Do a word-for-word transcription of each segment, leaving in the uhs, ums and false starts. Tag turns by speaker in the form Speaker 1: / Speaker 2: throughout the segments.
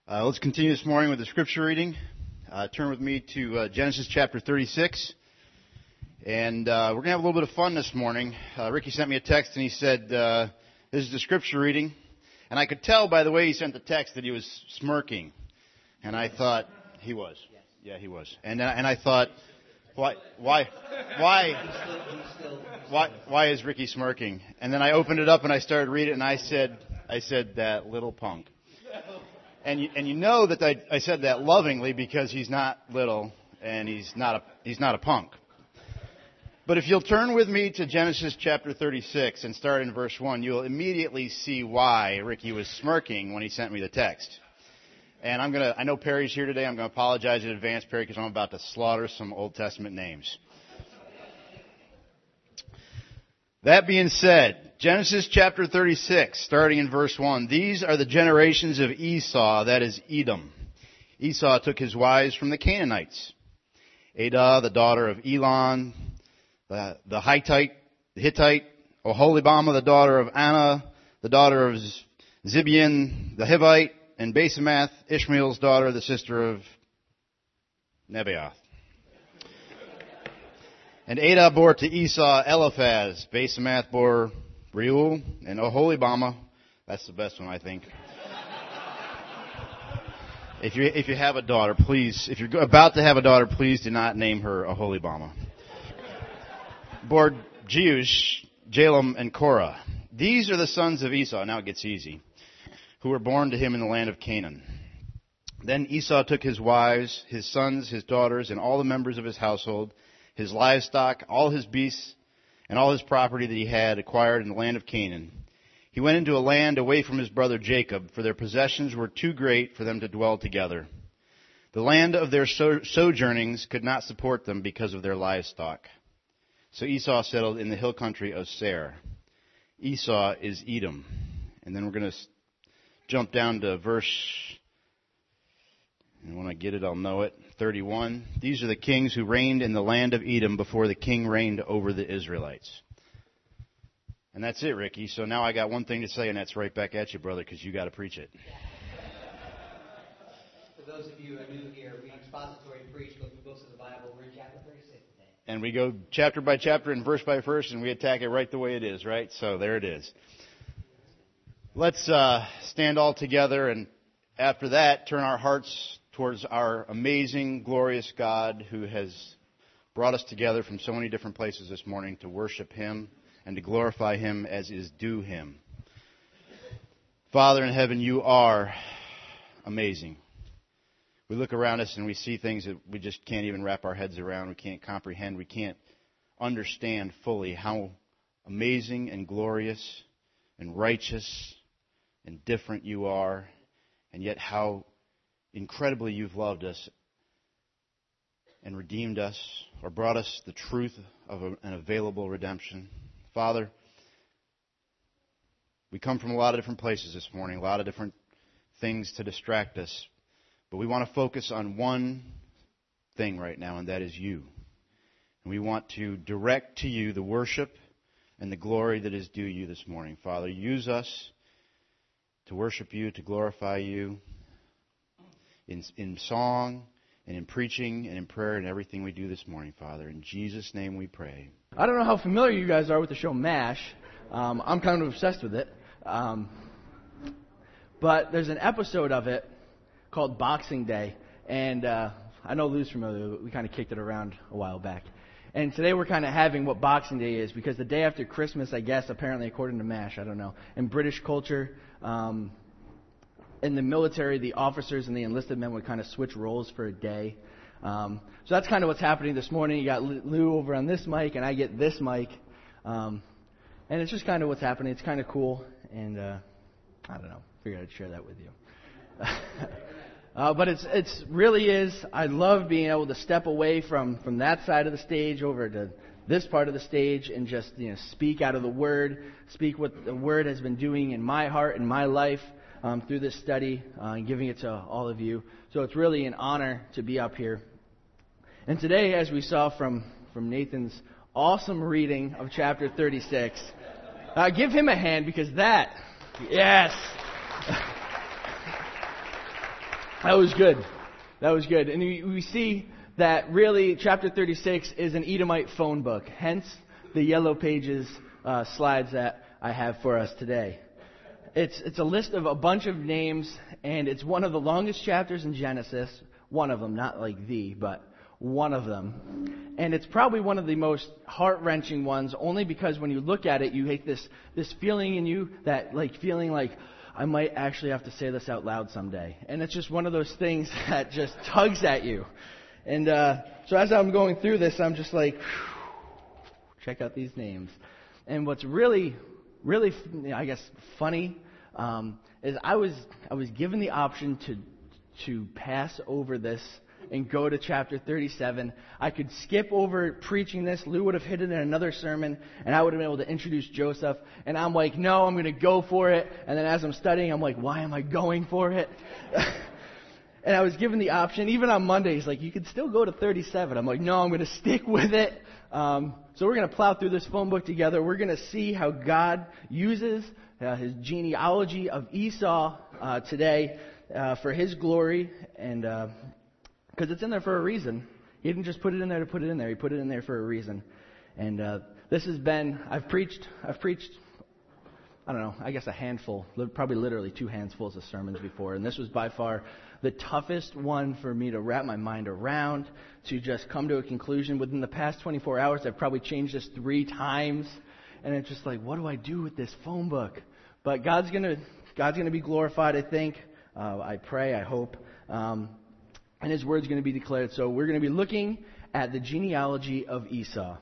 Speaker 1: Uh, let's continue this morning with the scripture reading. Uh, turn with me to uh, Genesis chapter thirty-six. And uh, we're going to have a little bit of fun this morning. Uh, Ricky sent me a text and he said, uh, this is the scripture reading. And I could tell by the way he sent the text that he was smirking. And I thought, he was. Yeah, he was. And, uh, and I thought, why, why, why, why, why is Ricky smirking? And then I opened it up and I started reading it and I said, I said, that little punk. And you, and you know that I, I said that lovingly because he's not little and he's not a, he's not a punk. But if you'll turn with me to Genesis chapter thirty-six and start in verse one, you'll immediately see why Ricky was smirking when he sent me the text. And I'm gonna, I know Perry's here today. I'm gonna apologize in advance, Perry, because I'm about to slaughter some Old Testament names. That being said, Genesis chapter thirty-six, starting in verse one. These are the generations of Esau, that is Edom. Esau took his wives from the Canaanites. Adah, the daughter of Elon, the, the Hittite, the Hittite, Oholibamah, the daughter of Anna, the daughter of Zibeon, the Hivite, and Basemath, Ishmael's daughter, the sister of Nebaioth. And Adah bore to Esau Eliphaz, Basemath bore Reuel, and Oholibamah. That's the best one, I think. If you if you have a daughter, please, if you're about to have a daughter, please do not name her Oholibamah. Bore Jeush, Jalem, and Korah. These are the sons of Esau. Now it gets easy. Who were born to him in the land of Canaan. Then Esau took his wives, his sons, his daughters, and all the members of his household, his livestock, all his beasts, and all his property that he had acquired in the land of Canaan. He went into a land away from his brother Jacob, for their possessions were too great for them to dwell together. The land of their so- sojournings could not support them because of their livestock. So Esau settled in the hill country of Seir. Esau is Edom. And then we're going to jump down to verse, and when I get it, I'll know it, thirty-one. These are the kings who reigned in the land of Edom before the king reigned over the Israelites. And that's it, Ricky. So now I got one thing to say, and that's right back at you, brother, because you got to preach it.
Speaker 2: For those of you who are new here, we expository preach, go through books of the Bible. We're in chapter thirty-six today.
Speaker 1: And we go chapter by chapter and verse by verse, and we attack it right the way it is, right? So there it is. Let's uh, stand all together, and after that, turn our hearts towards our amazing, glorious God who has brought us together from so many different places this morning to worship Him and to glorify Him as is due Him. Father in heaven, you are amazing. We look around us and we see things that we just can't even wrap our heads around. We can't comprehend. We can't understand fully how amazing and glorious and righteous and different you are, and yet how incredibly you've loved us and redeemed us, or brought us the truth of a, an available redemption. Father, we come from a lot of different places this morning, a lot of different things to distract us, but we want to focus on one thing right now, and that is you. And we want to direct to you the worship and the glory that is due you this morning. Father, use us to worship you, to glorify you in, in song and in preaching and in prayer and everything we do this morning, Father. In Jesus' name we pray.
Speaker 3: I don't know how familiar you guys are with the show MASH. Um, I'm kind of obsessed with it. Um, but there's an episode of it called Boxing Day. And uh, I know Lou's familiar with it. We kind of kicked it around a while back. And today we're kind of having what Boxing Day is, because the day after Christmas, I guess, apparently according to MASH, I don't know, in British culture, um, in the military, the officers and the enlisted men would kind of switch roles for a day. Um, so that's kind of what's happening this morning. You got Lou over on this mic, and I get this mic. Um, and it's just kind of what's happening. It's kind of cool. And uh, I don't know. Figured I'd share that with you. Uh, but it's it's really is, I love being able to step away from, from that side of the stage over to this part of the stage and just, you know, speak out of the Word, speak what the Word has been doing in my heart and my life um, through this study uh, and giving it to all of you. So it's really an honor to be up here. And today, as we saw from, from Nathan's awesome reading of chapter thirty-six, uh, give him a hand, because that, yes. That was good. That was good. And we, we see that really chapter thirty-six is an Edomite phone book. Hence the yellow pages uh, slides that I have for us today. It's it's a list of a bunch of names, and it's one of the longest chapters in Genesis. One of them, not like the, but one of them. And it's probably one of the most heart-wrenching ones, only because when you look at it, you get this this feeling in you, that like feeling like, I might actually have to say this out loud someday. And it's just one of those things that just tugs at you. And uh, so as I'm going through this, I'm just like, check out these names. And what's really, really, I guess, funny um, is I was I was given the option to to pass over this and go to chapter thirty-seven. I could skip over preaching this. Lou would have hit it in another sermon, and I would have been able to introduce Joseph. And I'm like, no, I'm going to go for it. And then as I'm studying, I'm like, why am I going for it? And I was given the option. Even on Monday, he's like, you could still go to thirty-seven. I'm like, no, I'm going to stick with it. Um, so we're going to plow through this phone book together. We're going to see how God uses uh, his genealogy of Esau uh, today uh, for his glory, and uh because it's in there for a reason. He didn't just put it in there to put it in there. He put it in there for a reason. And uh, this has been, I've preached, I've preached, I don't know, I guess a handful, probably literally two handfuls of sermons before. And this was by far the toughest one for me to wrap my mind around, to just come to a conclusion. Within the past twenty-four hours, I've probably changed this three times. And it's just like, what do I do with this phone book? But God's going to, God's going to be glorified, I think. Uh, I pray, I hope. Um, And his word's going to be declared. So we're going to be looking at the genealogy of Esau.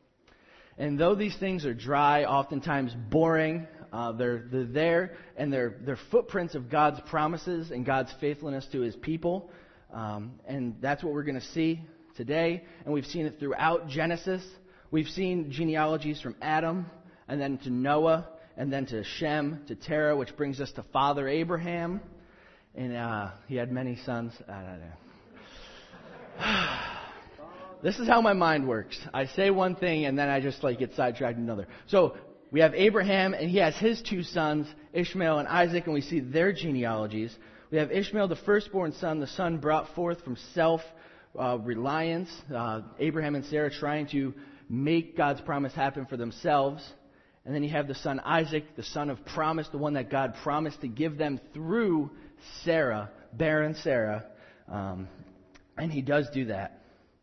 Speaker 3: And though these things are dry, oftentimes boring, uh, they're, they're there, and they're, they're footprints of God's promises and God's faithfulness to his people. Um, and that's what we're going to see today. And we've seen it throughout Genesis. We've seen genealogies from Adam, and then to Noah, and then to Shem, to Terah, which brings us to Father Abraham. And uh, he had many sons. I don't know. This is how my mind works. I say one thing and then I just like get sidetracked in another. So we have Abraham, and he has his two sons, Ishmael and Isaac, and we see their genealogies. We have Ishmael, the firstborn son, the son brought forth from self-reliance. Uh, uh, Abraham and Sarah trying to make God's promise happen for themselves. And then you have the son Isaac, the son of promise, the one that God promised to give them through Sarah, barren Sarah. Um, and he does do that.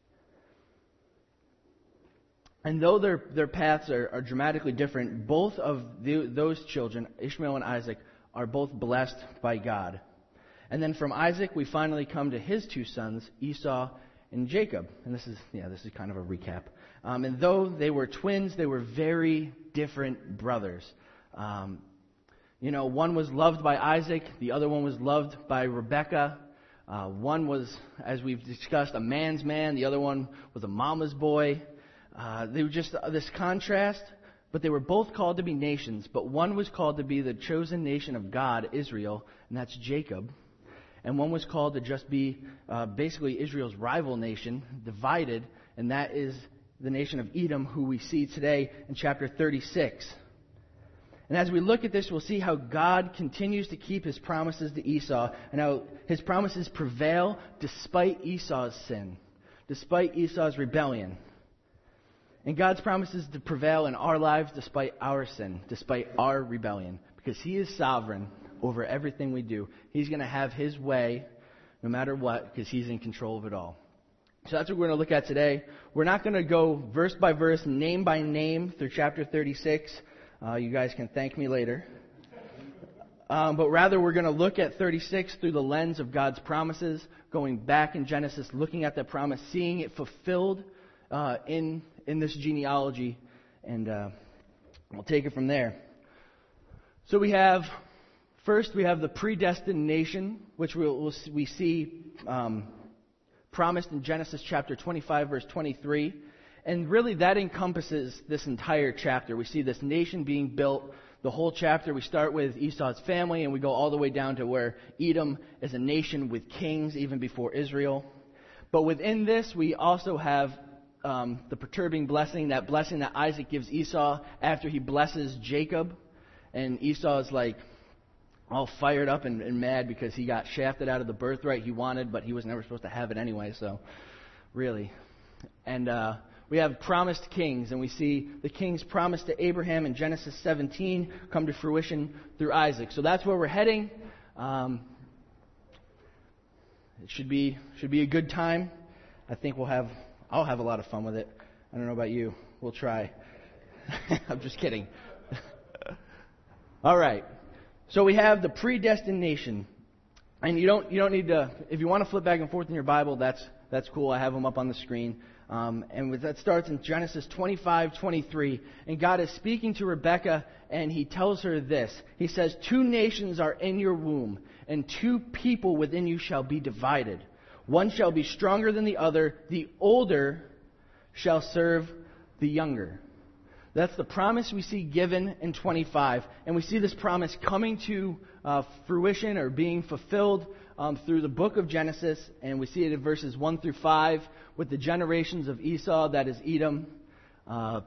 Speaker 3: And though their their paths are, are dramatically different, both of the, those children, Ishmael and Isaac, are both blessed by God. And then from Isaac, we finally come to his two sons, Esau and Jacob. And this is yeah, this is kind of a recap. Um, and though they were twins, they were very different brothers. Um, you know, one was loved by Isaac, the other one was loved by Rebekah. Uh, one was, as we've discussed, a man's man. The other one was a mama's boy. Uh, they were just uh, this contrast, but they were both called to be nations. But one was called to be the chosen nation of God, Israel, and that's Jacob. And one was called to just be uh, basically Israel's rival nation, divided, and that is the nation of Edom, who we see today in chapter thirty-six. And as we look at this, we'll see how God continues to keep his promises to Esau, and how his promises prevail despite Esau's sin, despite Esau's rebellion. And God's promises to prevail in our lives despite our sin, despite our rebellion, because he is sovereign over everything we do. He's going to have his way no matter what, because he's in control of it all. So that's what we're going to look at today. We're not going to go verse by verse, name by name through chapter thirty-six. Uh, you guys can thank me later. Um, but rather, we're going to look at thirty-six through the lens of God's promises, going back in Genesis, looking at that promise, seeing it fulfilled uh, in in this genealogy, and uh, we'll take it from there. So we have, first we have the predestined nation, which we'll, we'll, we see um, promised in Genesis chapter twenty-five, verse twenty-three. And really that encompasses this entire chapter. We see this nation being built. The whole chapter, we start with Esau's family, and we go all the way down to where Edom is a nation with kings even before Israel. But within this, we also have um, the perturbing blessing, that blessing that Isaac gives Esau after he blesses Jacob. And Esau is like, all fired up and, and mad because he got shafted out of the birthright he wanted, but he was never supposed to have it anyway, so really. And uh, we have promised kings, and we see the king's promise to Abraham in Genesis seventeen come to fruition through Isaac. So that's where we're heading. Um, it should be should be a good time. I think we'll have I'll have a lot of fun with it. I don't know about you. We'll try. I'm just kidding. All right. So we have the predestination, and you don't you don't need to. If you want to flip back and forth in your Bible, that's that's cool. I have them up on the screen. Um, and with, that starts in Genesis twenty-five twenty-three. And God is speaking to Rebekah, and He tells her this. He says, "Two nations are in your womb, and two people within you shall be divided. One shall be stronger than the other. The older shall serve the younger." That's the promise we see given in twenty-five. And we see this promise coming to uh, fruition or being fulfilled um, through the book of Genesis. And we see it in verses one through five with the generations of Esau, that is Edom. Uh,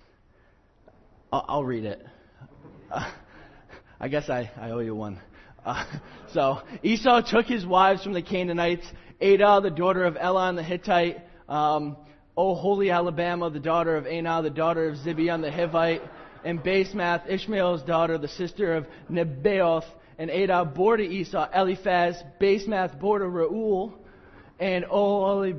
Speaker 3: I'll, I'll read it. Uh, I guess I, I owe you one. Uh, so Esau took his wives from the Canaanites, Adah, the daughter of Elon the Hittite, um, O holy Alabama, the daughter of Anah, the daughter of Zibeon the Hivite, and Basemath, Ishmael's daughter, the sister of Nebaioth, and Adah bore to Esau Eliphaz, Basemath bore to Reuel, and O holy...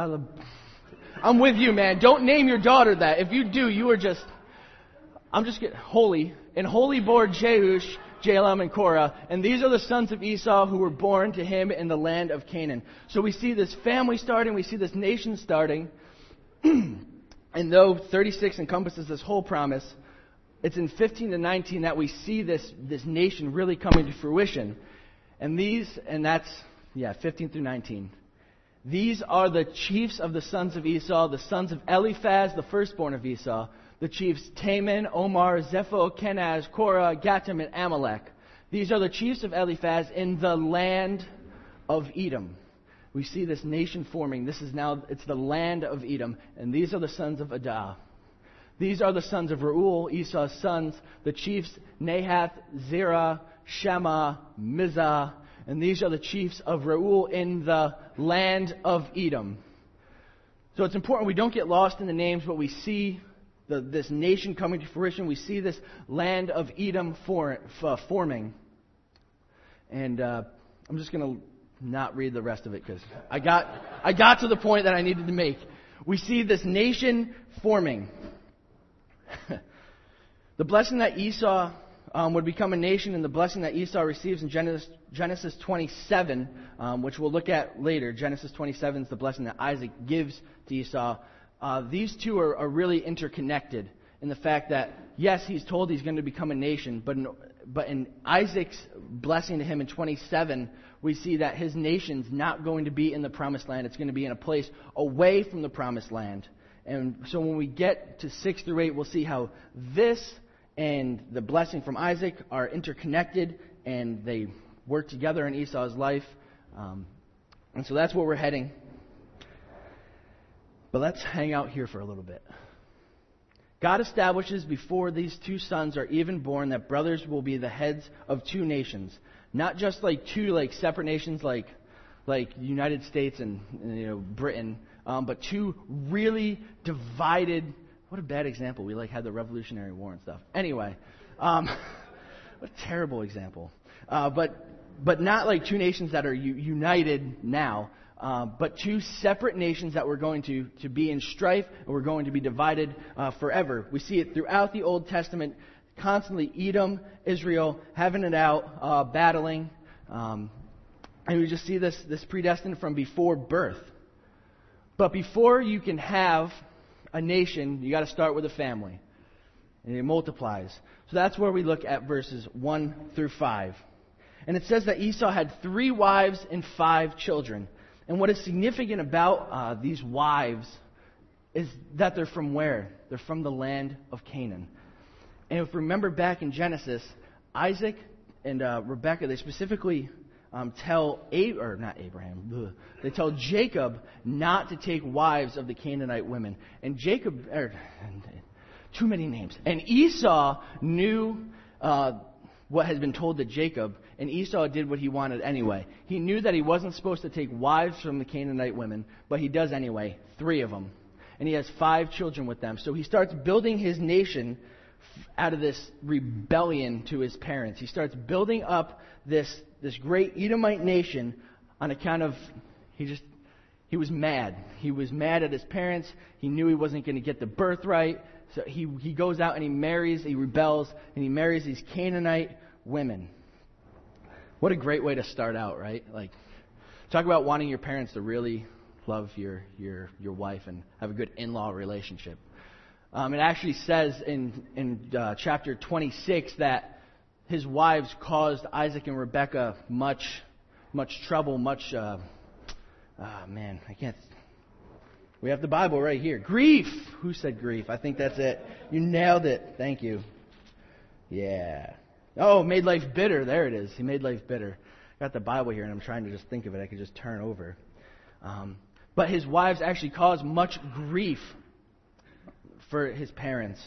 Speaker 3: I'm with you, man. Don't name your daughter that. If you do, you are just... I'm just getting... Holy. And holy bore Jeush, Jalem, and Korah. And these are the sons of Esau who were born to him in the land of Canaan. So we see this family starting. We see this nation starting. And though thirty-six encompasses this whole promise, it's in fifteen to nineteen that we see this, this nation really coming to fruition. And these, and that's, yeah, fifteen through nineteen. These are the chiefs of the sons of Esau, the sons of Eliphaz, the firstborn of Esau, the chiefs Taman, Omar, Zepho, Kenaz, Korah, Gatam, and Amalek. These are the chiefs of Eliphaz in the land of Edom. We see this nation forming. This is now, it's the land of Edom. And these are the sons of Adah. These are the sons of Reuel, Esau's sons, the chiefs Nahath, Zerah, Shema, Mizah. And these are the chiefs of Reuel in the land of Edom. So it's important we don't get lost in the names, but we see the, this nation coming to fruition. We see this land of Edom for, uh, forming. And uh, I'm just going to not read the rest of it because I got I got to the point that I needed to make. We see this nation forming. The blessing that Esau um, would become a nation, and the blessing that Esau receives in Genesis, Genesis twenty-seven, um, which we'll look at later. Genesis twenty-seven is the blessing that Isaac gives to Esau. Uh, these two are, are really interconnected in the fact that, yes, he's told he's going to become a nation, but in, but in Isaac's blessing to him in twenty-seven, we see that his nation's not going to be in the promised land. It's going to be in a place away from the promised land. And so when we get to six through eight, we'll see how this and the blessing from Isaac are interconnected and they work together in Esau's life. Um, and so that's where we're heading. But let's hang out here for a little bit. God establishes before these two sons are even born that brothers will be the heads of two nations. Not just like two like separate nations like like the United States and, and you know Britain, um, but two really divided. What a bad example. We like had the Revolutionary War and stuff. Anyway, um, what a terrible example. Uh, but but not like two nations that are u- united now, uh, but two separate nations that were going to, to be in strife and were going to be divided uh, forever. We see it throughout the Old Testament. Constantly Edom, Israel, having it out, uh, battling. Um, and we just see this, this predestined from before birth. But before you can have a nation, you got to start with a family. And it multiplies. So that's where we look at verses one through five. And it says that Esau had three wives and five children. And what is significant about uh, these wives is that they're from where? They're from the land of Canaan. And if you remember back in Genesis, Isaac and uh, Rebekah, they specifically um, tell, A- or not Abraham, ugh, they tell Jacob not to take wives of the Canaanite women. And Jacob, er, too many names. And Esau knew uh, what has been told to Jacob, and Esau did what he wanted anyway. He knew that he wasn't supposed to take wives from the Canaanite women, but he does anyway, three of them. And he has five children with them. So he starts building his nation out of this rebellion to his parents. He starts building up this, this great Edomite nation on account of, he just, he was mad. He was mad at his parents. He knew he wasn't going to get the birthright. So he, he goes out and he marries, he rebels, and he marries these Canaanite women. What a great way to start out, right? Like, talk about wanting your parents to really love your your, your wife and have a good in-law relationship. Um, it actually says in, in uh, chapter twenty-six that his wives caused Isaac and Rebekah much, much trouble, much, uh, oh man, I can't... We have the Bible right here. Grief. Who said grief? I think that's it. You nailed it. Thank you. Yeah. Oh, made life bitter. There it is. He made life bitter. Got the Bible here, and I'm trying to just think of it. I could just turn over. Um, but his wives actually caused much grief for his parents.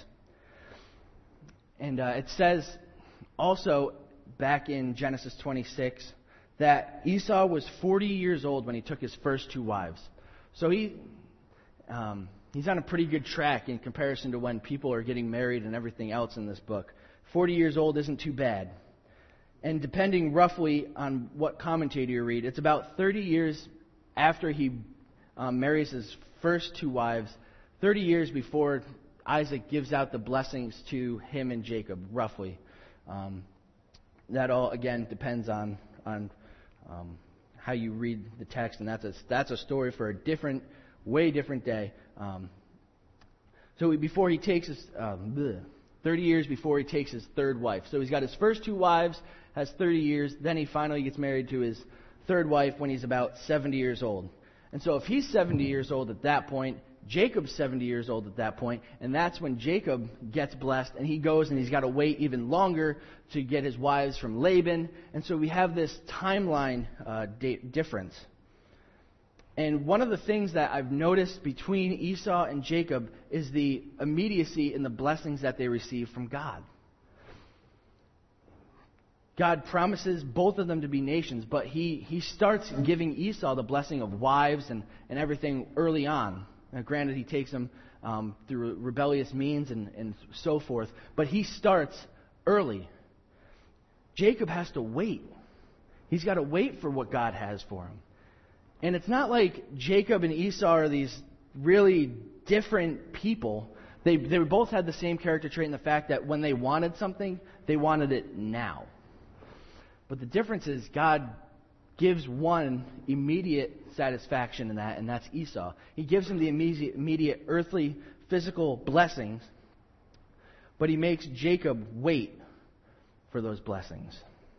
Speaker 3: And uh, it says also back in Genesis twenty-six that Esau was forty years old when he took his first two wives. So he... Um, he's on a pretty good track in comparison to when people are getting married and everything else in this book. forty years old isn't too bad. And depending roughly on what commentator you read, it's about thirty years after he um, marries his first two wives, thirty years before Isaac gives out the blessings to him and Jacob, roughly. Um, that all, again, depends on, on um, how you read the text, and that's a, that's a story for a different way different day. Um, so before he takes his, um, bleh, thirty years before he takes his third wife. So he's got his first two wives, has thirty years, then he finally gets married to his third wife when he's about seventy years old. And so if he's seventy years old at that point, Jacob's seventy years old at that point, and that's when Jacob gets blessed, and he goes and he's got to wait even longer to get his wives from Laban. And so we have this timeline uh, date difference. And one of the things that I've noticed between Esau and Jacob is the immediacy in the blessings that they receive from God. God promises both of them to be nations, but he, he starts giving Esau the blessing of wives and, and everything early on. Now, granted, he takes them um, through rebellious means and, and so forth, but he starts early. Jacob has to wait. He's got to wait for what God has for him. And it's not like Jacob and Esau are these really different people. They they both had the same character trait in the fact that when they wanted something, they wanted it now. But the difference is God gives one immediate satisfaction in that, and that's Esau. He gives him the immediate, immediate earthly, physical blessings, but he makes Jacob wait for those blessings.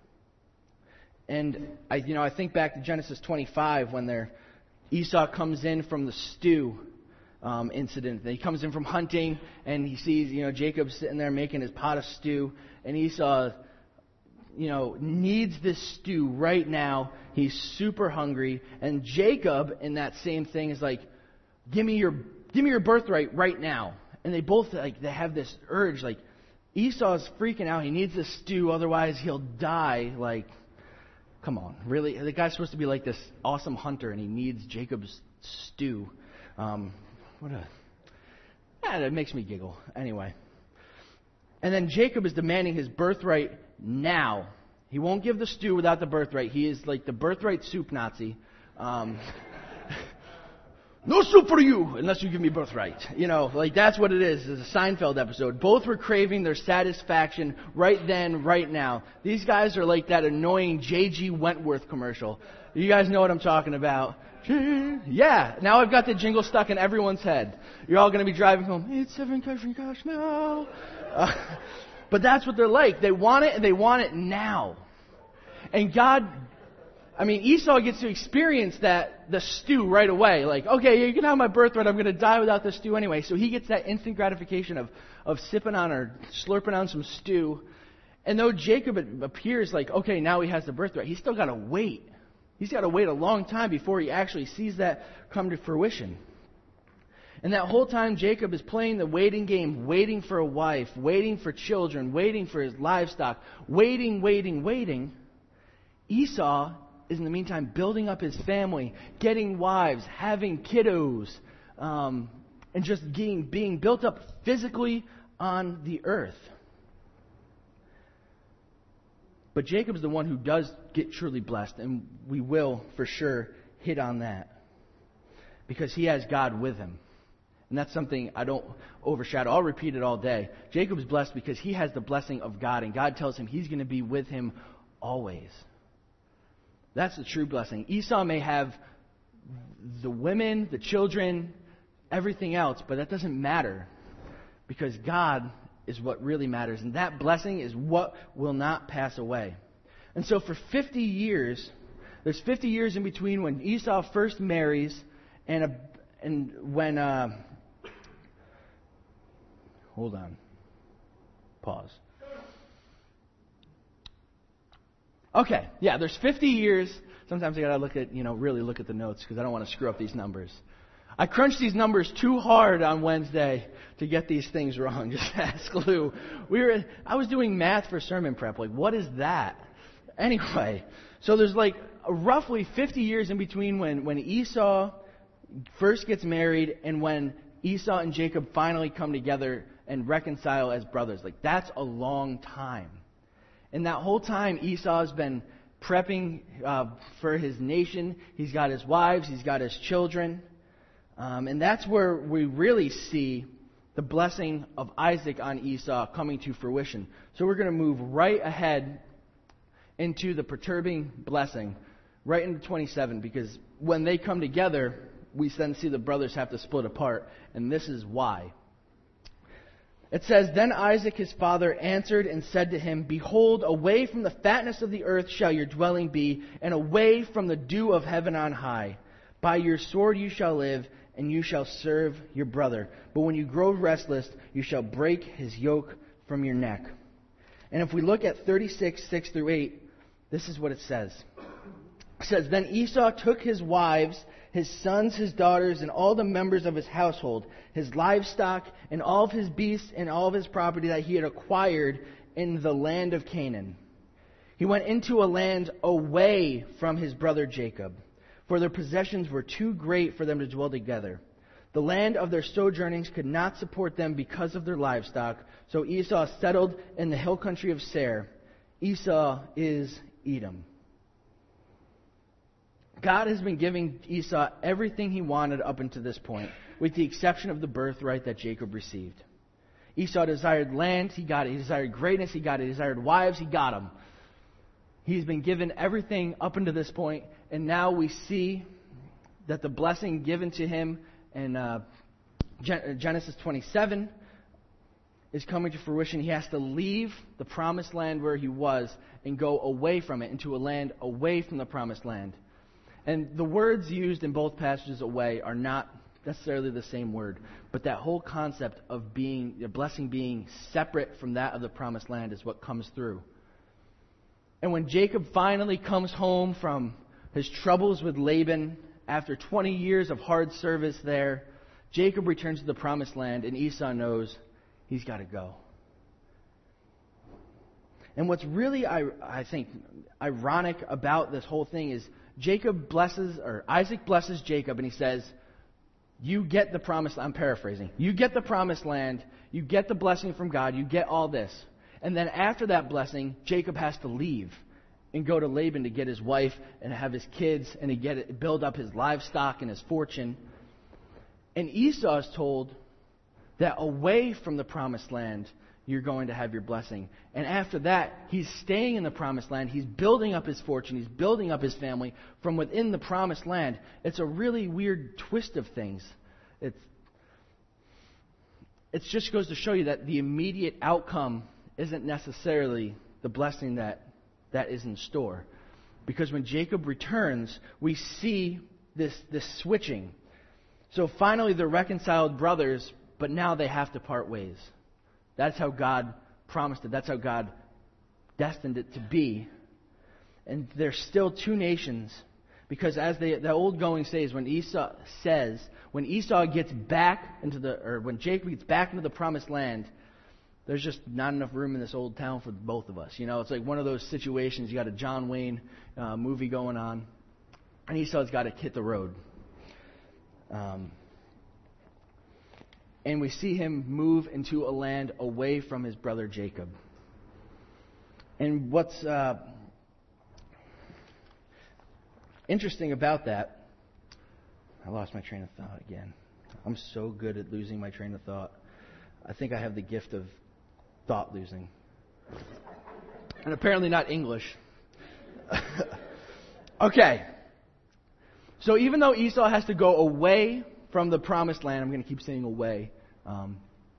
Speaker 3: And I, you know, I think back to Genesis twenty-five when there, Esau comes in from the stew um, incident. He comes in from hunting and he sees, you know, Jacob sitting there making his pot of stew, and Esau, you know, needs this stew right now. He's super hungry, and Jacob, in that same thing, is like, "Give me your, give me your birthright right now." And they both like they have this urge. Like Esau's freaking out. He needs this stew, otherwise he'll die. Like. Come on, really? The guy's supposed to be like this awesome hunter, and he needs Jacob's stew. Um, what a... Yeah, that makes me giggle. Anyway. And then Jacob is demanding his birthright now. He won't give the stew without the birthright. He is like the birthright soup Nazi. Um, no soup for you unless you give me birthright. You know, like that's what it is. It's a Seinfeld episode. Both were craving their satisfaction right then, right now. These guys are like that annoying J G Wentworth commercial. You guys know what I'm talking about. Yeah, now I've got the jingle stuck in everyone's head. You're all going to be driving home. It's seven country cash now. Uh, but that's what they're like. They want it and they want it now. And God... I mean, Esau gets to experience that, the stew right away. Like, okay, you can have my birthright. I'm going to die without the stew anyway. So he gets that instant gratification of, of sipping on or slurping on some stew. And though Jacob appears like, okay, now he has the birthright, he's still got to wait. He's got to wait a long time before he actually sees that come to fruition. And that whole time, Jacob is playing the waiting game, waiting for a wife, waiting for children, waiting for his livestock, waiting, waiting, waiting. Esau is in the meantime building up his family, getting wives, having kiddos, um, and just getting, being built up physically on the earth. But Jacob's the one who does get truly blessed, and we will for sure hit on that. Because he has God with him. And that's something I don't overshadow. I'll repeat it all day. Jacob's blessed because he has the blessing of God, and God tells him he's going to be with him always. That's the true blessing. Esau may have the women, the children, everything else, but that doesn't matter because God is what really matters. And that blessing is what will not pass away. And so for fifty years, there's fifty years in between when Esau first marries and, a, and when... Uh, hold on. Pause. Okay, yeah, there's fifty years. Sometimes I gotta look at, you know, really look at the notes because I don't want to screw up these numbers. I crunched these numbers too hard on Wednesday to get these things wrong. Just ask Lou. We were, I was doing math for sermon prep. Like, what is that? Anyway, so there's like roughly fifty years in between when, when Esau first gets married and when Esau and Jacob finally come together and reconcile as brothers. Like, that's a long time. And that whole time, Esau's been prepping uh, for his nation. He's got his wives. He's got his children. Um, and that's where we really see the blessing of Isaac on Esau coming to fruition. So we're going to move right ahead into the perturbing blessing, right into twenty-seven, because when they come together, we then see the brothers have to split apart, and this is why. It says, Then Isaac his father answered and said to him, Behold, away from the fatness of the earth shall your dwelling be, and away from the dew of heaven on high. By your sword you shall live, and you shall serve your brother. But when you grow restless, you shall break his yoke from your neck. And if we look at thirty-six, six through eight, this is what it says. It says, Then Esau took his wives, his sons, his daughters, and all the members of his household, his livestock, and all of his beasts, and all of his property that he had acquired in the land of Canaan. He went into a land away from his brother Jacob, for their possessions were too great for them to dwell together. The land of their sojournings could not support them because of their livestock, so Esau settled in the hill country of Seir. Esau is Edom. God has been giving Esau everything he wanted up until this point, with the exception of the birthright that Jacob received. Esau desired land, he got it. He desired greatness, he got it. He desired wives, he got them. He's been given everything up until this point, and now we see that the blessing given to him in uh, Genesis twenty-seven is coming to fruition. He has to leave the promised land where he was and go away from it into a land away from the promised land. And the words used in both passages away are not necessarily the same word, but that whole concept of being, the blessing being separate from that of the promised land is what comes through. And when Jacob finally comes home from his troubles with Laban, after twenty years of hard service there, Jacob returns to the promised land, and Esau knows he's got to go. And what's really, I, I think, ironic about this whole thing is Jacob blesses, or Isaac blesses Jacob, and he says, you get the promised, I'm paraphrasing, you get the promised land, you get the blessing from God, you get all this. And then after that blessing, Jacob has to leave and go to Laban to get his wife and have his kids and to get it, build up his livestock and his fortune. And Esau is told that away from the promised land, you're going to have your blessing. And after that, he's staying in the promised land. He's building up his fortune. He's building up his family from within the promised land. It's a really weird twist of things. It's, it just goes to show you that the immediate outcome isn't necessarily the blessing that, that is in store. Because when Jacob returns, we see this, this switching. So finally they're reconciled brothers, but now they have to part ways. That's how God promised it. That's how God destined it to be. And there's still two nations Because as the, the old going says, when Esau says, when Esau gets back into the, or when Jacob gets back into the promised land, there's just not enough room in this old town for both of us. You know, it's like one of those situations. You got a John Wayne uh, movie going on, and Esau's got to hit the road. Um, and we see him move into a land away from his brother Jacob. And what's uh, interesting about that, I lost my train of thought again. I'm so good at losing my train of thought. I think I have the gift of thought losing. And apparently not English. Okay. So even though Esau has to go away from the promised land, I'm going to keep saying away, um,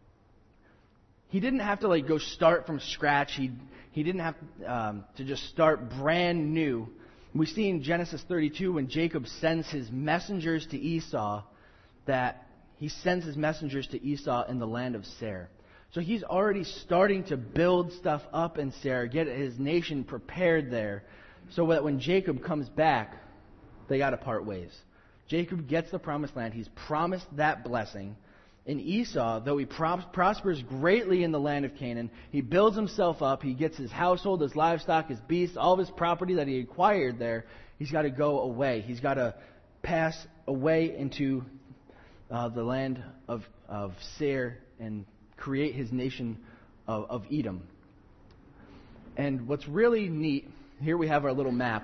Speaker 3: he didn't have to like go start from scratch. He he didn't have um, to just start brand new. We see in Genesis thirty-two when Jacob sends his messengers to Esau that he sends his messengers to Esau in the land of Seir. So he's already starting to build stuff up in Seir, get his nation prepared there, so that when Jacob comes back, they got to part ways. Jacob gets the promised land. He's promised that blessing. And Esau, though he pros- prospers greatly in the land of Canaan, he builds himself up. He gets his household, his livestock, his beasts, all of his property that he acquired there. He's got to go away. He's got to pass away into uh, the land of, of Seir and create his nation of, of Edom. And what's really neat, here we have our little map.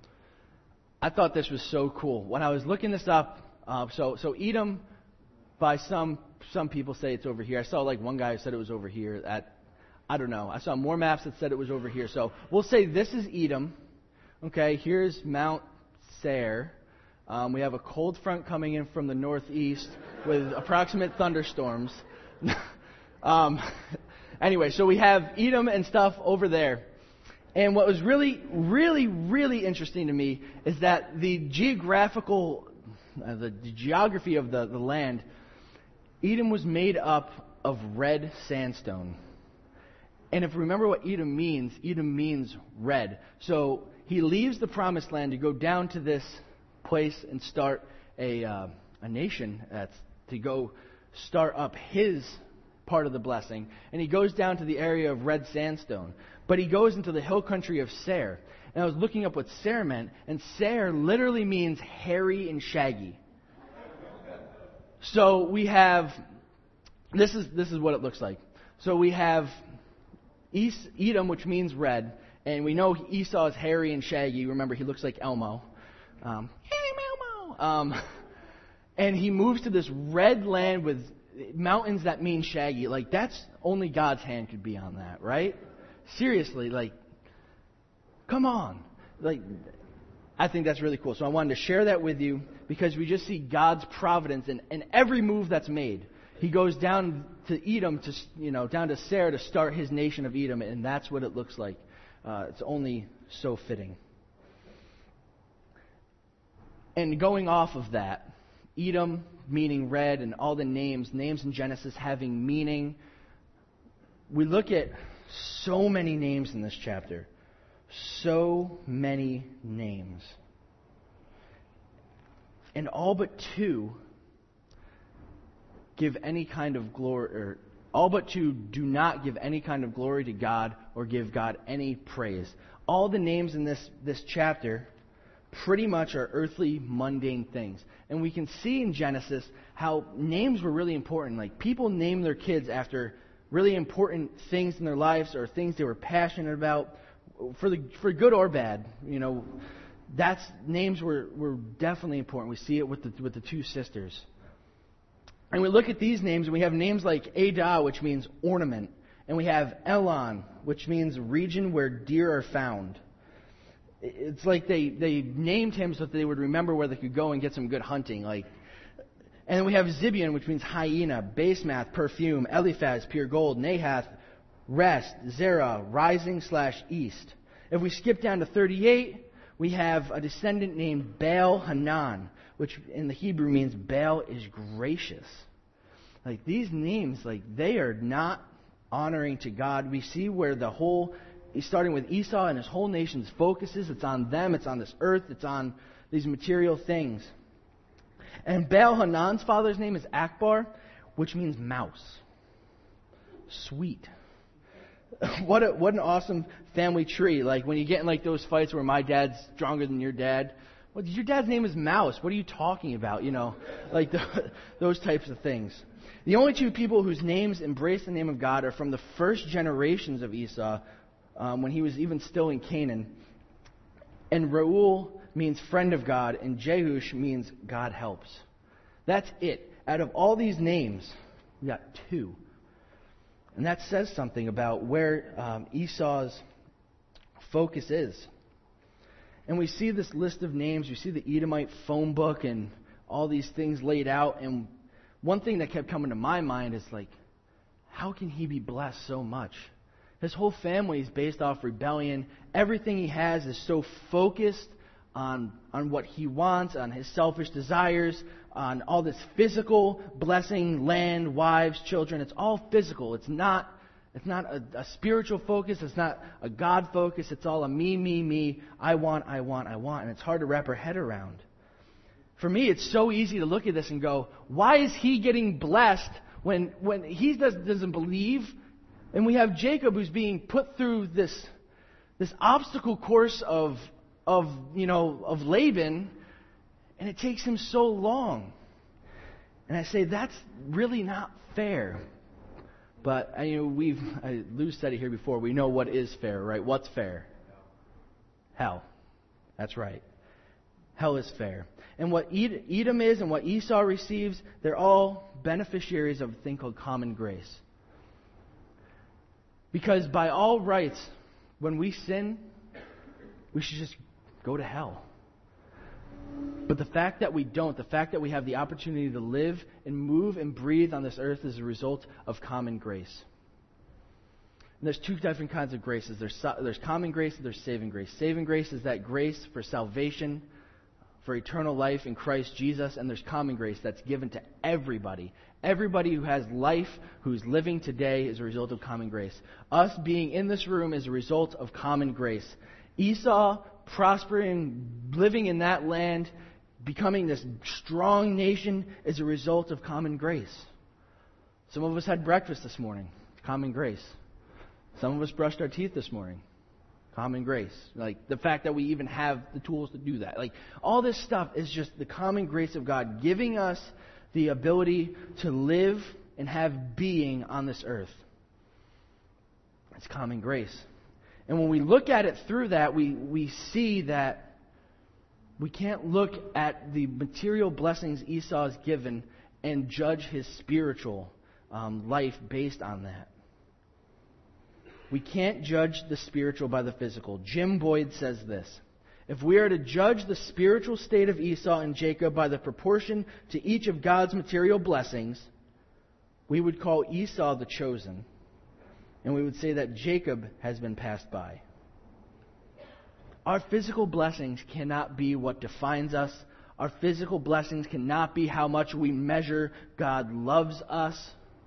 Speaker 3: I thought this was so cool. When I was looking this up, uh, so so Edom, by some some people say it's over here. I saw like one guy who said it was over here. At I don't know. I saw more maps that said it was over here. So we'll say this is Edom. Okay, here's Mount Seir. Um, we have a cold front coming in from the northeast with approximate thunderstorms. um, anyway, so we have Edom and stuff over there. And what was really, really, really interesting to me is that the geographical, uh, the geography of the, the land, Edom was made up of red sandstone. And if you remember what Edom means, Edom means red. So he leaves the promised land to go down to this place and start a uh, a nation that's to go start up his part of the blessing. And he goes down to the area of red sandstone. But he goes into the hill country of Seir. And I was looking up what Seir meant, and Seir literally means hairy and shaggy. So we have, this is this is what it looks like. So we have East, Edom, which means red, and we know Esau is hairy and shaggy. Remember, he looks like Elmo. Um, hey, Elmo! Um, and he moves to this red land with mountains that mean shaggy. Like, that's only God's hand could be on that, right? Seriously, like, come on. Like, I think that's really cool. So I wanted to share that with you because we just see God's providence in, in every move that's made. He goes down to Edom, to you know, down to Seir to start his nation of Edom, and that's what it looks like. Uh, it's only so fitting. And going off of that, Edom meaning red, and all the names, names in Genesis having meaning. We look at so many names in this chapter. So many names. And all but two give any kind of glory, or all but two do not give any kind of glory to God or give God any praise. All the names in this, this chapter pretty much are earthly, mundane things. And we can see in Genesis how names were really important. Like, people name their kids after really important things in their lives or things they were passionate about, for the for good or bad. You know, that's names were, were definitely important. We see it with the with the two sisters. And we look at these names, and we have names like Adah, which means ornament, and we have Elon, which means region where deer are found. It's like they, they named him so that they would remember where they could go and get some good hunting. Like, and then we have Zibeon, which means hyena, Basemath, perfume, Eliphaz, pure gold, Nahath, rest, Zerah, rising slash east. If we skip down to thirty-eight, we have a descendant named Baal Hanan, which in the Hebrew means Baal is gracious. Like, these names, like, they are not honoring to God. We see where the whole, starting with Esau and his whole nation's focus is. It's on them. It's on this earth. It's on these material things. And Baal-Hanan's father's name is Akbar, which means mouse. Sweet. What a, what an awesome family tree. Like when you get in like those fights where my dad's stronger than your dad. Well, your dad's name is Mouse. What are you talking about? You know, like the, those types of things. The only two people whose names embrace the name of God are from the first generations of Esau, um, when he was even still in Canaan. And Reuel means friend of God, and Jehush means God helps. That's it. Out of all these names, we got two. And that says something about where um, Esau's focus is. And we see this list of names. We see the Edomite phone book and all these things laid out. And one thing that kept coming to my mind is like, how can he be blessed so much? His whole family is based off rebellion. Everything he has is so focused on, on what he wants, on his selfish desires, on all this physical blessing, land, wives, children. It's all physical. It's not It's not a, a spiritual focus. It's not a God focus. It's all a me, me, me. I want, I want, I want. And it's hard to wrap our head around. For me, it's so easy to look at this and go, why is he getting blessed when, when he does, doesn't believe? And we have Jacob who's being put through this, this obstacle course of, of, you know, of Laban, and it takes him so long. And I say, that's really not fair. But you know, we've I, Lou said it here before. We know what is fair, right? What's fair? Hell. That's right. Hell is fair. And what Edom is and what Esau receives, they're all beneficiaries of a thing called common grace. Because by all rights, when we sin, we should just go to hell. But the fact that we don't, the fact that we have the opportunity to live and move and breathe on this earth is a result of common grace. And there's two different kinds of graces. There's, there's common grace and there's saving grace. Saving grace is that grace for salvation, for eternal life in Christ Jesus. And there's common grace that's given to everybody. Everybody who has life, who's living today, is a result of common grace. Us being in this room is a result of common grace. Esau prospering, living in that land, becoming this strong nation is a result of common grace. Some of us had breakfast this morning. Common grace. Some of us brushed our teeth this morning. Common grace. Like the fact that we even have the tools to do that. Like all this stuff is just the common grace of God giving us the ability to live and have being on this earth. It's common grace. And when we look at it through that, we, we see that we can't look at the material blessings Esau is given and judge his spiritual um, life based on that. We can't judge the spiritual by the physical. Jim Boyd says this: if we are to judge the spiritual state of Esau and Jacob by the proportion to each of God's material blessings, we would call Esau the chosen. And we would say that Jacob has been passed by. Our physical blessings cannot be what defines us. Our physical blessings cannot be how much we measure God loves us.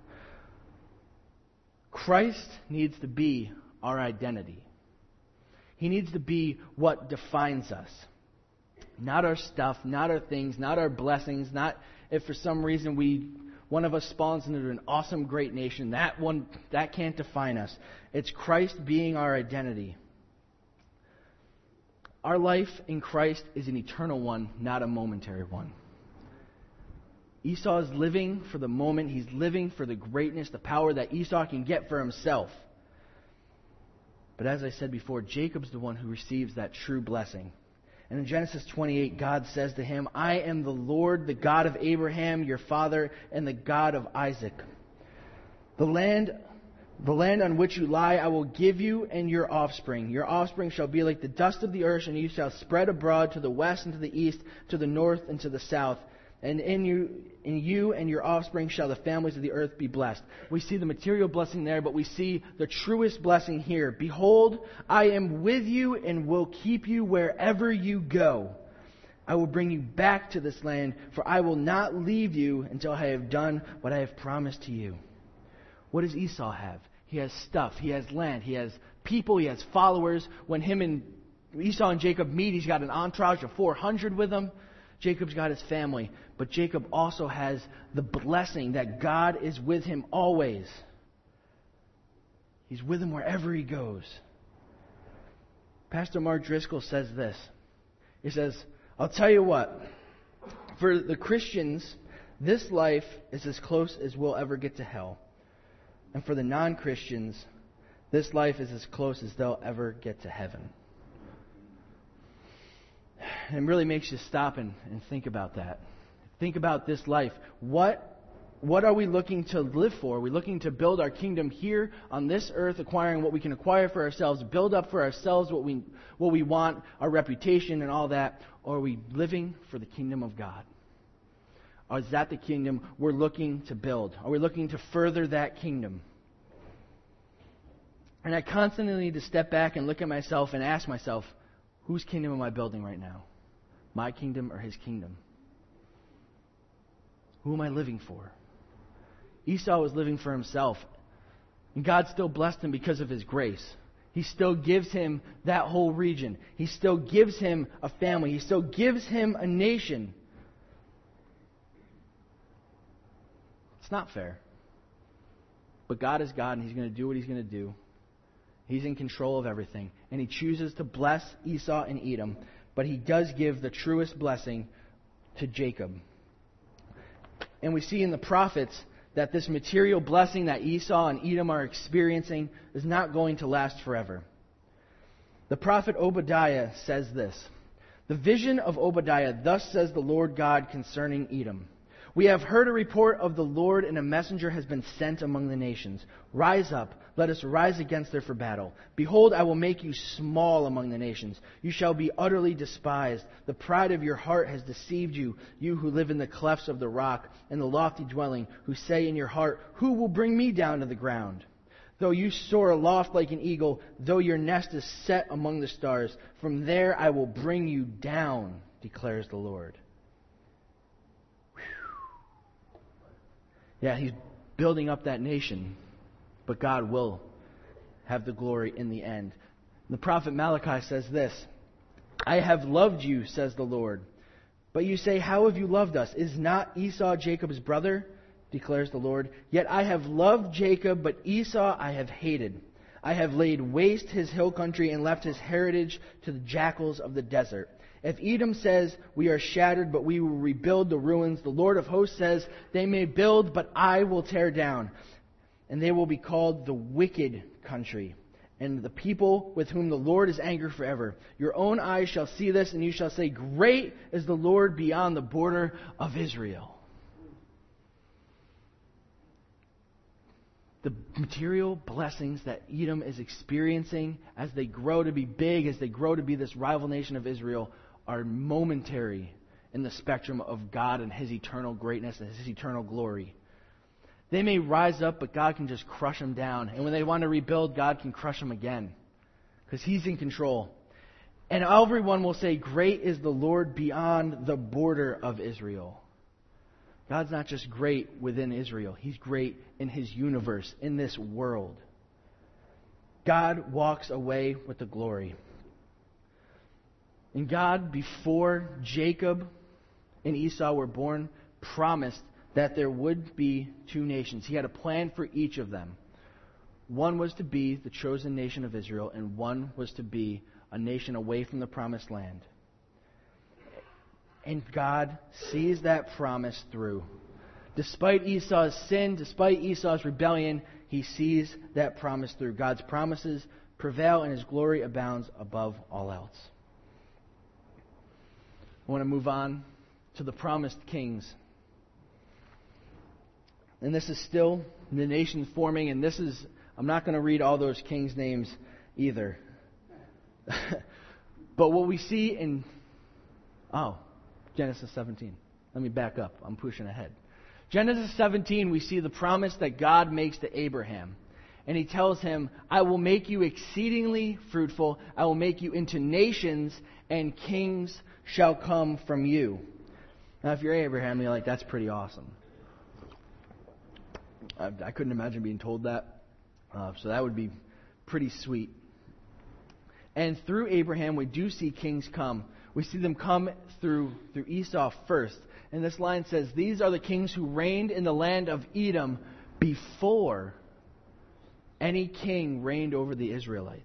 Speaker 3: Christ needs to be our identity. He needs to be what defines us. Not our stuff, not our things, not our blessings, not if for some reason we... one of us spawns into an awesome, great nation. That one, that can't define us. It's Christ being our identity. Our life in Christ is an eternal one, not a momentary one. Esau is living for the moment. He's living for the greatness, the power that Esau can get for himself. But as I said before, Jacob's the one who receives that true blessing. And in Genesis twenty-eight, God says to him, I am the Lord, the God of Abraham, your father, and the God of Isaac. The land, the land on which you lie I will give you and your offspring. Your offspring shall be like the dust of the earth, and you shall spread abroad to the west and to the east, to the north and to the south. And in you, in you and your offspring shall the families of the earth be blessed. We see the material blessing there, but we see the truest blessing here. Behold, I am with you and will keep you wherever you go. I will bring you back to this land, for I will not leave you until I have done what I have promised to you. What does Esau have? He has stuff. He has land. He has people. He has followers. When him and Esau and Jacob meet. He's got an entourage of four hundred with him. Jacob's got his family. But Jacob also has the blessing that God is with him always. He's with him wherever he goes. Pastor Mark Driscoll says this. He says, I'll tell you what. For the Christians, this life is as close as we'll ever get to hell. And for the non-Christians, this life is as close as they'll ever get to heaven. And it really makes you stop and, and think about that. Think about this life. What, what are we looking to live for? Are we looking to build our kingdom here on this earth, acquiring what we can acquire for ourselves, build up for ourselves what we, what we want, our reputation and all that? Or are we living for the kingdom of God? Or is that the kingdom we're looking to build? Are we looking to further that kingdom? And I constantly need to step back and look at myself and ask myself, whose kingdom am I building right now? My kingdom or his kingdom? Who am I living for? Esau was living for himself. And God still blessed him because of his grace. He still gives him that whole region. He still gives him a family. He still gives him a nation. It's not fair. But God is God, and he's going to do what he's going to do. He's in control of everything. And he chooses to bless Esau and Edom. But he does give the truest blessing to Jacob. And we see in the prophets that this material blessing that Esau and Edom are experiencing is not going to last forever. The prophet Obadiah says this. The vision of Obadiah, thus says the Lord God concerning Edom. We have heard a report of the Lord, and a messenger has been sent among the nations. Rise up, let us rise against her for battle. Behold, I will make you small among the nations. You shall be utterly despised. The pride of your heart has deceived you, you who live in the clefts of the rock and the lofty dwelling, who say in your heart, who will bring me down to the ground? Though you soar aloft like an eagle, though your nest is set among the stars, from there I will bring you down, declares the Lord. Yeah, he's building up that nation, but God will have the glory in the end. The prophet Malachi says this, I have loved you, says the Lord. But you say, how have you loved us? Is not Esau Jacob's brother? Declares the Lord. Yet I have loved Jacob, but Esau I have hated. I have laid waste his hill country and left his heritage to the jackals of the desert. If Edom says, we are shattered, but we will rebuild the ruins, the Lord of hosts says, they may build, but I will tear down. And they will be called the wicked country, and the people with whom the Lord is angry forever. Your own eyes shall see this, and you shall say, great is the Lord beyond the border of Israel. The material blessings that Edom is experiencing as they grow to be big, as they grow to be this rival nation of Israel, are momentary in the spectrum of God and his eternal greatness and his eternal glory. They may rise up, but God can just crush them down. And when they want to rebuild, God can crush them again, because he's in control. And everyone will say, great is the Lord beyond the border of Israel. God's not just great within Israel. He's great in his universe, in this world. God walks away with the glory. And God, before Jacob and Esau were born, promised that there would be two nations. He had a plan for each of them. One was to be the chosen nation of Israel, and one was to be a nation away from the promised land. And God sees that promise through. Despite Esau's sin, despite Esau's rebellion, he sees that promise through. God's promises prevail, and his glory abounds above all else. I want to move on to the promised kings. And this is still the nation forming, and this is, I'm not going to read all those kings' names either. But what we see in, oh, Genesis seventeen. Let me back up. I'm pushing ahead. Genesis seventeen, we see the promise that God makes to Abraham. And he tells him, I will make you exceedingly fruitful. I will make you into nations, and kings shall come from you. Now, if you're Abraham, you're like, that's pretty awesome. I, I couldn't imagine being told that. Uh, so that would be pretty sweet. And through Abraham, we do see kings come. We see them come through, through Esau first. And this line says, these are the kings who reigned in the land of Edom before any king reigned over the Israelites.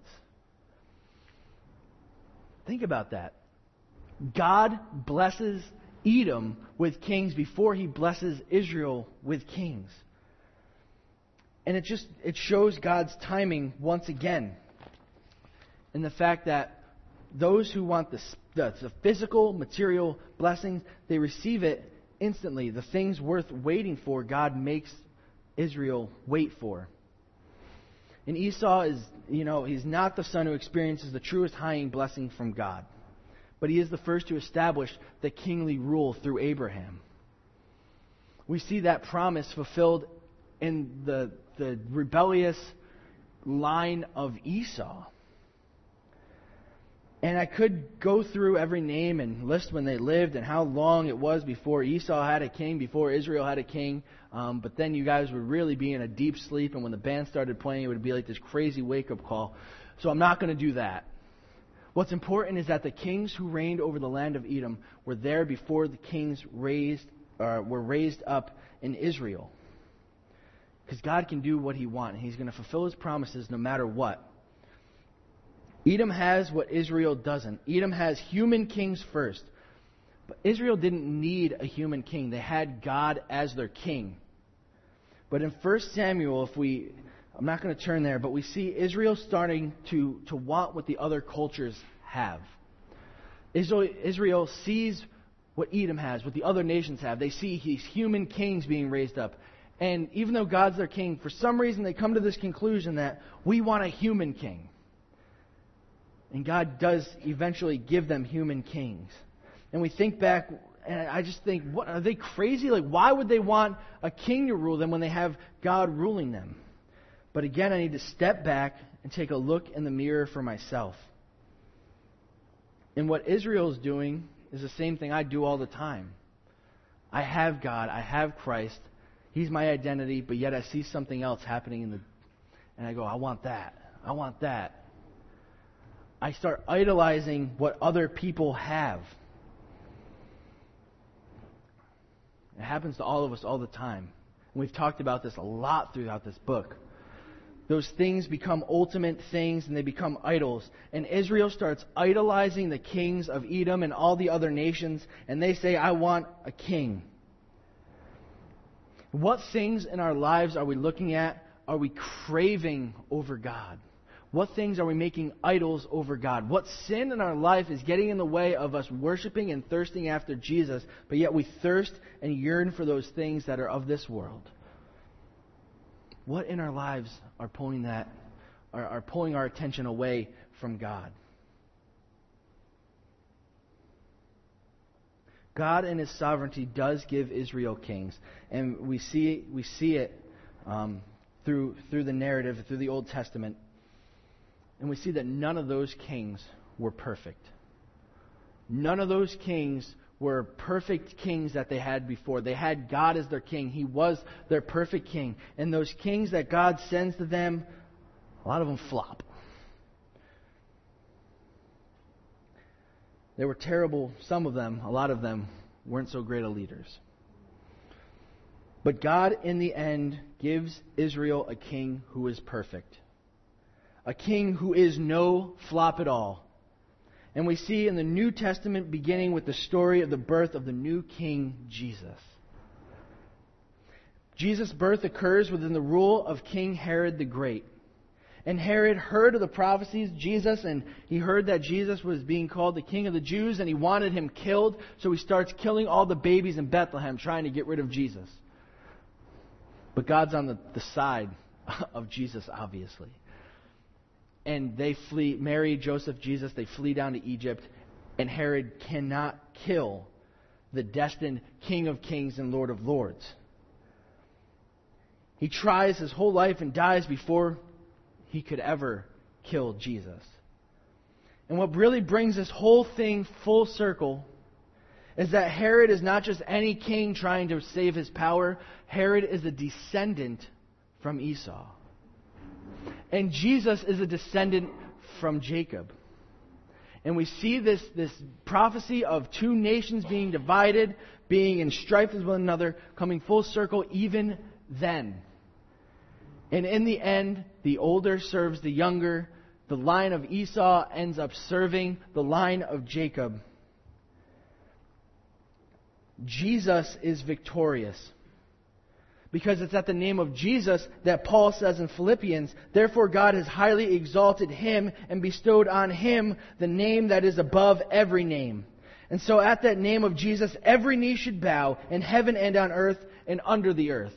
Speaker 3: Think about that. God blesses Edom with kings before he blesses Israel with kings. And it just it shows God's timing once again. And the fact that those who want the, the, the physical, material blessings, they receive it instantly. The things worth waiting for, God makes Israel wait for. And Esau is, you know, he's not the son who experiences the truest high blessing from God. But he is the first to establish the kingly rule through Abraham. We see that promise fulfilled in the, the rebellious line of Esau. And I could go through every name and list when they lived and how long it was before Esau had a king, before Israel had a king. Um, but then you guys would really be in a deep sleep, and when the band started playing, it would be like this crazy wake-up call. So I'm not going to do that. What's important is that the kings who reigned over the land of Edom were there before the kings raised uh, were raised up in Israel. Because God can do what He wants. He's going to fulfill His promises no matter what. Edom has what Israel doesn't. Edom has human kings first. But Israel didn't need a human king. They had God as their king. But in First Samuel, if we, I'm not going to turn there, but we see Israel starting to, to want what the other cultures have. Israel, Israel sees what Edom has, what the other nations have. They see these human kings being raised up. And even though God's their king, for some reason they come to this conclusion that we want a human king. And God does eventually give them human kings. And we think back, and I just think, what are they crazy? Like, why would they want a king to rule them when they have God ruling them? But again, I need to step back and take a look in the mirror for myself. And what Israel is doing is the same thing I do all the time. I have God, I have Christ, He's my identity, but yet I see something else happening in the, and I go, I want that, I want that. I start idolizing what other people have. It happens to all of us all the time. And we've talked about this a lot throughout this book. Those things become ultimate things and they become idols. And Israel starts idolizing the kings of Edom and all the other nations. And they say, I want a king. What things in our lives are we looking at? Are we craving over God? What things are we making idols over God? What sin in our life is getting in the way of us worshiping and thirsting after Jesus, but yet we thirst and yearn for those things that are of this world? What in our lives are pulling that, are, are pulling our attention away from God? God in His sovereignty does give Israel kings, and we see we see it um, through through the narrative, through the Old Testament. And we see that none of those kings were perfect. None of those kings were perfect kings that they had before. They had God as their king. He was their perfect king. And those kings that God sends to them, a lot of them flop. They were terrible. Some of them, a lot of them, weren't so great of leaders. But God, in the end, gives Israel a king who is perfect. A king who is no flop at all. And we see in the New Testament beginning with the story of the birth of the new king, Jesus. Jesus' birth occurs within the rule of King Herod the Great. And Herod heard of the prophecies of Jesus, and he heard that Jesus was being called the King of the Jews, and he wanted him killed, so he starts killing all the babies in Bethlehem, trying to get rid of Jesus. But God's on the, the side of Jesus, obviously. And they flee, Mary, Joseph, Jesus, they flee down to Egypt, and Herod cannot kill the destined King of Kings and Lord of Lords. He tries his whole life and dies before he could ever kill Jesus. And what really brings this whole thing full circle is that Herod is not just any king trying to save his power. Herod is a descendant from Esau. And Jesus is a descendant from Jacob. And we see this, this prophecy of two nations being divided, being in strife with one another, coming full circle even then. And in the end, the older serves the younger. The line of Esau ends up serving the line of Jacob. Jesus is victorious. Because it's at the name of Jesus that Paul says in Philippians, therefore God has highly exalted Him and bestowed on Him the name that is above every name. And so at that name of Jesus, every knee should bow in heaven and on earth and under the earth.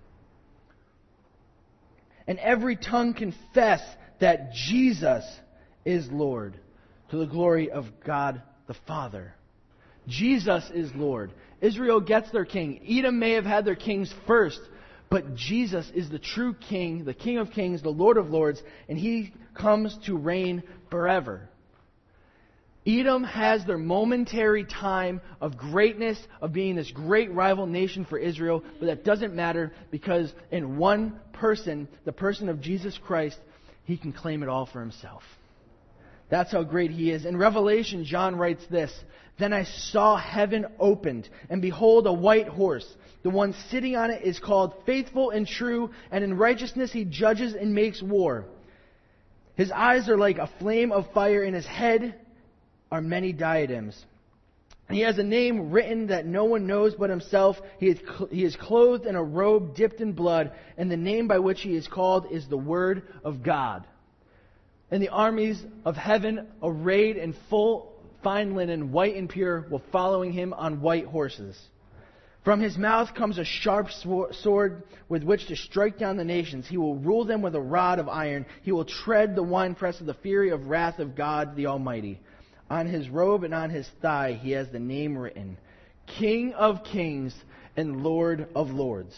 Speaker 3: And every tongue confess that Jesus is Lord, to the glory of God the Father. Jesus is Lord. Israel gets their king. Edom may have had their kings first, but Jesus is the true king, the King of kings, the Lord of lords, and He comes to reign forever. Edom has their momentary time of greatness, of being this great rival nation for Israel, but that doesn't matter because in one person, the person of Jesus Christ, He can claim it all for Himself. That's how great He is. In Revelation, John writes this, then I saw heaven opened, and behold, a white horse. The one sitting on it is called Faithful and True, and in righteousness He judges and makes war. His eyes are like a flame of fire, in His head are many diadems. He has a name written that no one knows but Himself. He is, cl- he is clothed in a robe dipped in blood, and the name by which He is called is the Word of God. And the armies of heaven, arrayed in full fine linen, white and pure, were following Him on white horses. From His mouth comes a sharp sword with which to strike down the nations. He will rule them with a rod of iron. He will tread the winepress of the fury of wrath of God the Almighty. On His robe and on His thigh He has the name written, King of Kings and Lord of Lords.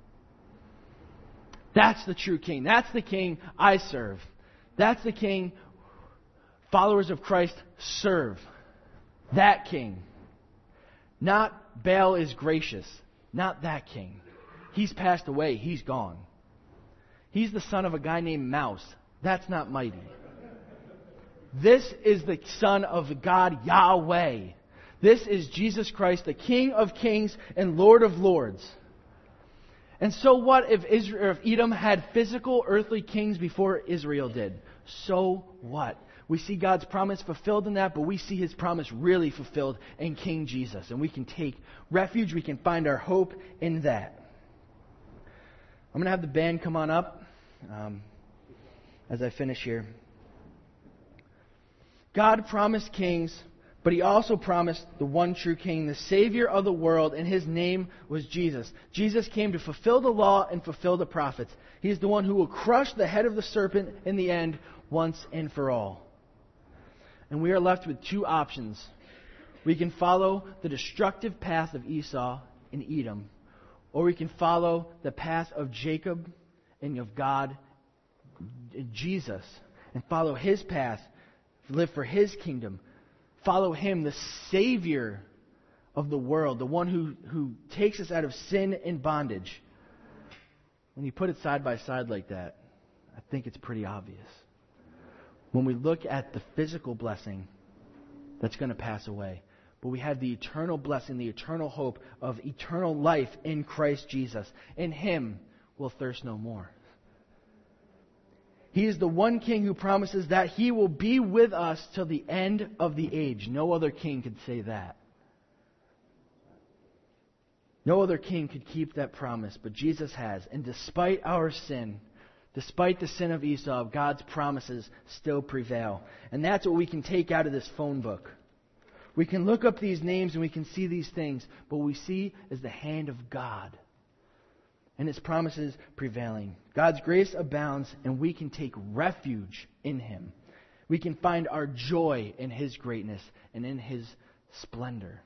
Speaker 3: That's the true King. That's the King I serve. That's the King followers of Christ serve. That King. Not Baal is gracious. Not that King. He's passed away. He's gone. He's the son of a guy named Mouse. That's not mighty. This is the Son of God, Yahweh. This is Jesus Christ, the King of kings and Lord of lords. And so what if Israel, if Edom had physical earthly kings before Israel did? So what? We see God's promise fulfilled in that, but we see His promise really fulfilled in King Jesus. And we can take refuge, we can find our hope in that. I'm going to have the band come on up um, as I finish here. God promised kings, but He also promised the one true King, the Savior of the world, and His name was Jesus. Jesus came to fulfill the law and fulfill the prophets. He is the one who will crush the head of the serpent in the end once and for all. And we are left with two options. We can follow the destructive path of Esau and Edom, or we can follow the path of Jacob and of God, Jesus, and follow His path, live for His kingdom. Follow Him, the Savior of the world, the one who, who takes us out of sin and bondage. When you put it side by side like that, I think it's pretty obvious. When we look at the physical blessing that's going to pass away, but we have the eternal blessing, the eternal hope of eternal life in Christ Jesus. In Him we'll thirst no more. He is the one King who promises that He will be with us till the end of the age. No other king could say that. No other king could keep that promise, but Jesus has. And despite our sin, despite the sin of Esau, God's promises still prevail. And that's what we can take out of this phone book. We can look up these names and we can see these things, but what we see is the hand of God and His promises prevailing. God's grace abounds, and we can take refuge in Him. We can find our joy in His greatness and in His splendor.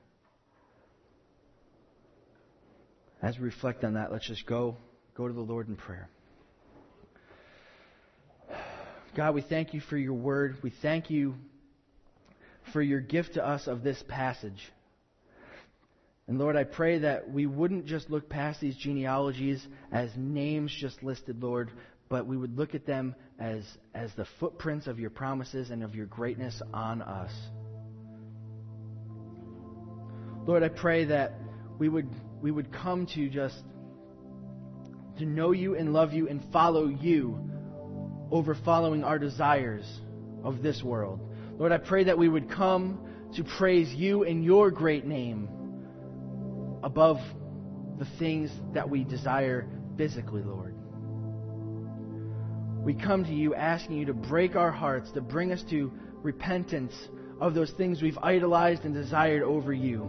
Speaker 3: As we reflect on that, let's just go, go to the Lord in prayer. God, we thank You for Your word. We thank You for Your gift to us of this passage. And Lord, I pray that we wouldn't just look past these genealogies as names just listed, Lord, but we would look at them as, as the footprints of your promises and of your greatness on us. Lord, I pray that we would we would come to just to know you and love you and follow you over following our desires of this world. Lord, I pray that we would come to praise you in your great name above the things that we desire physically, Lord. We come to you asking you to break our hearts, to bring us to repentance of those things we've idolized and desired over you.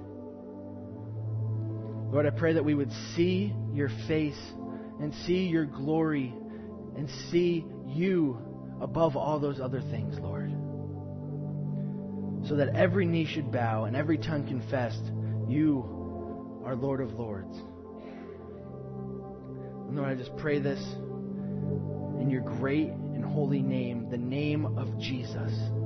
Speaker 3: Lord, I pray that we would see your face and see your glory and see you above all those other things, Lord. So that every knee should bow and every tongue confess you are Lord of Lords. And Lord, I just pray this in your great and holy name, the name of Jesus.